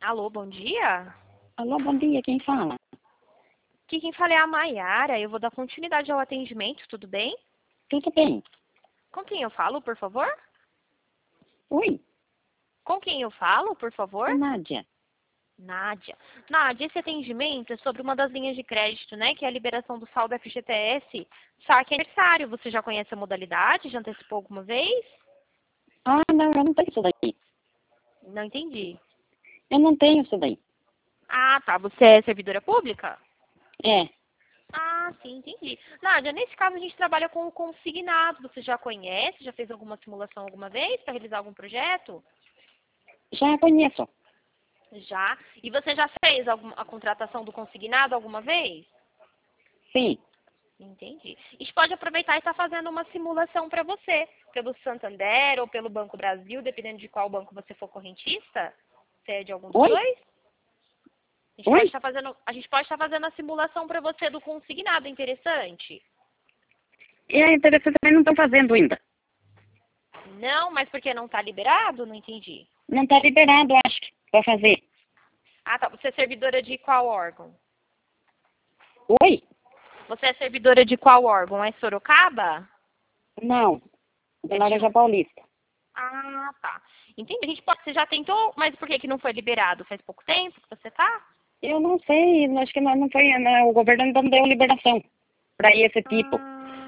Alô, bom dia? Alô, bom dia, quem fala? Aqui quem fala é a Maiara. Eu vou dar continuidade ao atendimento, tudo bem? Tudo bem? Com quem eu falo, por favor? Oi, Com quem eu falo, por favor? é Nádia. Nádia. Nádia, esse atendimento é sobre uma das linhas de crédito, né? Que é a liberação do saldo FGTS. Saque aniversário. Você já conhece a modalidade? Já antecipou alguma vez? Ah, não, eu não tenho isso daí. Não entendi. Eu não tenho isso daí. Ah, tá. Você é servidora pública? É, Ah, sim, entendi. Nádia, nesse caso a gente trabalha com o consignado. Você já conhece? Já fez alguma simulação alguma vez para realizar algum projeto? já conheço. Já. E você já fez a contratação do consignado alguma vez? Sim. Entendi. A gente pode aproveitar e estar fazendo uma simulação para você, pelo Santander ou pelo Banco Brasil, dependendo de qual banco você for correntista. Você é de algum dos Oi? dois? Oi? A gente pode estar fazendo a simulação para você do consignado, interessante? É interessante, mas não estão fazendo ainda. Não, mas porque não está liberado? Não entendi. Não está liberado, acho, para fazer. Ah, tá. Você é servidora de qual órgão? Oi? Você é servidora de qual órgão? É Sorocaba? Não, de É de Laranja onde? Paulista. Ah, tá. Entendi. A gente pode, você já tentou, mas por que que não foi liberado? Faz pouco tempo que você tá? Eu não sei, acho que não foi, não, o governo não deu liberação para esse tipo.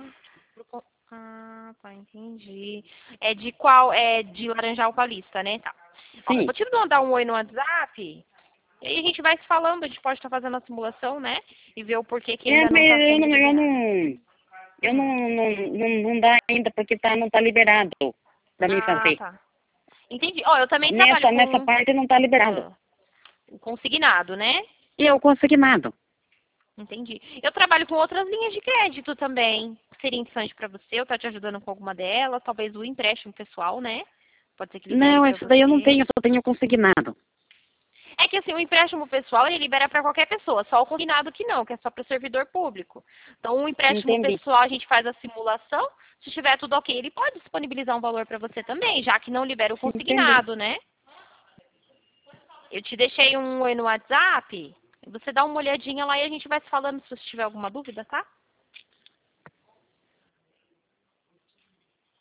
Tá, entendi. É de qual? É de Laranjal Paulista, né? Tá. Ó, eu Sim. vou te mandar um oi no WhatsApp. E aí a gente vai se falando, a gente pode estar fazendo a simulação, né? E ver o porquê que É, ainda não mas está eu sendo não, eu liberado. não, eu Hum. não dá ainda porque não tá liberado para mim Ah, fazer. tá. Entendi. Ó, eu também trabalho Nessa com parte não tá liberado. ah, consignado, né? E eu consignado. Entendi. Eu trabalho com outras linhas de crédito também. Seria interessante para você, eu estar te ajudando com alguma delas, talvez o empréstimo pessoal, né? Pode ser que libere Não, para esse daí eu não você. tenho, eu só tenho consignado. É que assim, o empréstimo pessoal ele libera para qualquer pessoa, só o consignado que não, que é só para o servidor público. Então, o empréstimo Entendi. pessoal a gente faz a simulação, se estiver tudo ok, ele pode disponibilizar um valor para você também, já que não libera o Entendi. consignado, né? Eu te deixei um oi no WhatsApp, você dá uma olhadinha lá e a gente vai se falando se você tiver alguma dúvida, tá?